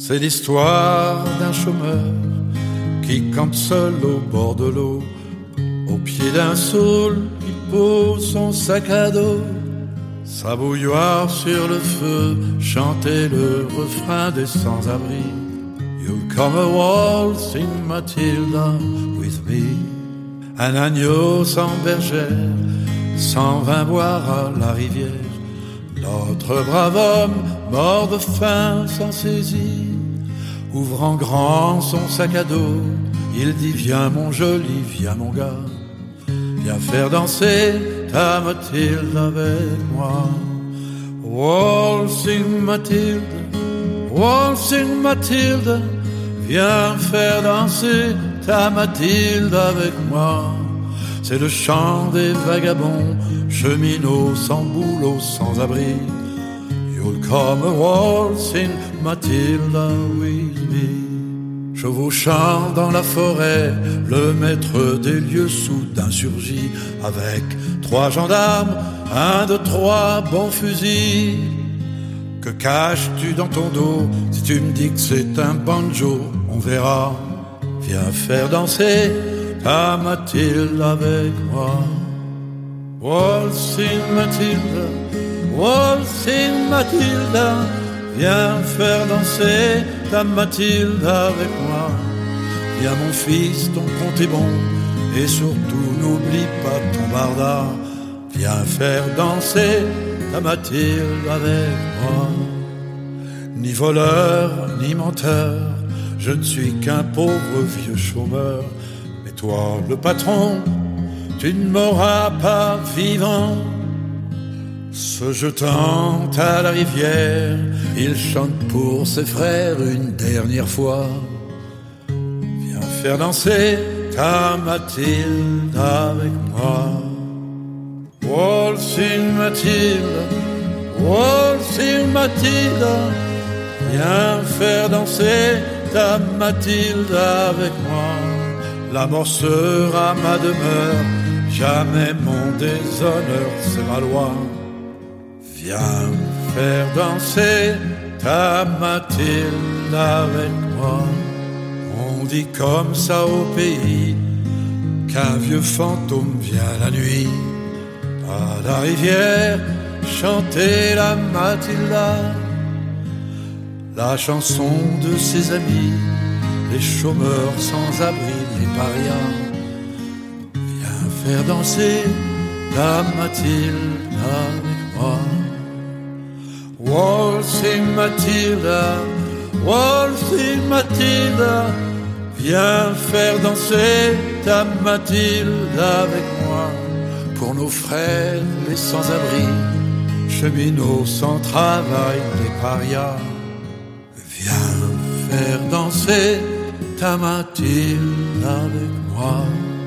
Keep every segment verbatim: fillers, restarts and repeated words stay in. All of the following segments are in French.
C'est l'histoire d'un chômeur qui campe seul au bord de l'eau. Au pied d'un saule, il pose son sac à dos. Sa bouilloire sur le feu, chanter le refrain des sans-abri. You'll come a waltzing Matilda with me. Un agneau sans bergère s'en vint boire à la rivière. Notre brave homme, mort de faim, s'en saisit. Ouvrant grand son sac à dos, il dit viens mon joli, viens mon gars, viens faire danser ta Mathilde avec moi. Waltzing Mathilde, waltzing Mathilde, viens faire danser ta Mathilde avec moi. C'est le chant des vagabonds, cheminots sans boulot, sans abri. You'll come a waltzing Matilda with me. Chevauchant dans la forêt, le maître des lieux soudain surgit avec trois gendarmes, un de trois bons fusils. Que caches-tu dans ton dos? Si tu me dis que c'est un banjo, on verra. Viens faire danser ta Mathilde avec moi. Waltzing Matilda, waltzing Matilda, viens faire danser ta Mathilde avec moi. Viens mon fils, ton compte est bon, et surtout n'oublie pas ton barda. Viens faire danser ta Mathilde avec moi. Ni voleur, ni menteur, je ne suis qu'un pauvre vieux chômeur. Mais toi, le patron, tu ne m'auras pas vivant. Se jetant à la rivière, il chante pour ses frères une dernière fois. Viens faire danser ta Mathilde avec moi. Waltzing Mathilde, waltzing Mathilde, viens faire danser ta Mathilde avec moi. La mort sera ma demeure, jamais mon déshonneur, c'est ma loi. Viens faire danser ta Mathilde avec moi. On dit comme ça au pays qu'un vieux fantôme vient la nuit à la rivière chanter la Mathilda, la chanson de ses amis, les chômeurs sans abri, les parias. Viens faire danser ta Mathilde avec moi. Waltzing Matilda, waltzing Matilda, viens faire danser ta Mathilde avec moi. Pour nos frères les sans-abri, cheminots sans travail, les parias. Viens faire danser ta Mathilde avec moi.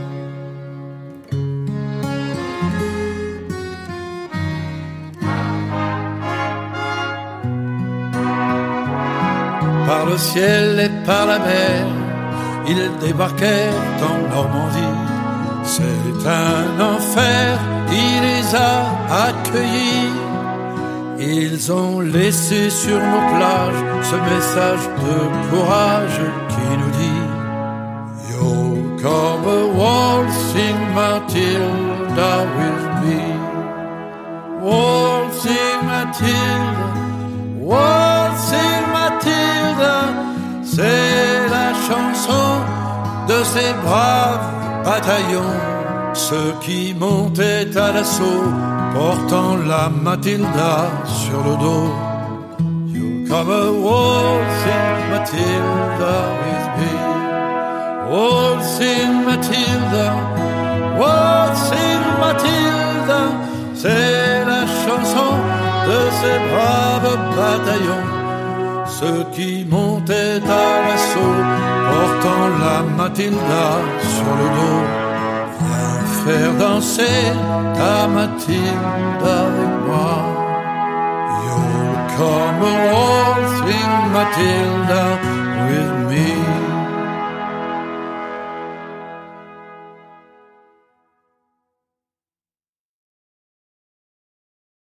Par le ciel et par la mer, ils débarquèrent en Normandie. C'est un enfer, il les a accueillis. Ils ont laissé sur nos plages ce message de courage qui nous dit You'll come a waltzing Matilda with me. Waltzing Matilda, waltzing Matilda, c'est la chanson de ces braves bataillons, ceux qui montaient à l'assaut, portant la Matilda sur le dos. You'll come a waltzing Matilda with me. Waltzing Matilda, waltzing Matilda, c'est la chanson de ces braves bataillons, ceux qui montaient à l'assaut, portant la Matilda sur le dos. Viens faire danser ta Mathilde avec moi. You'll come a waltzing Matilda with me.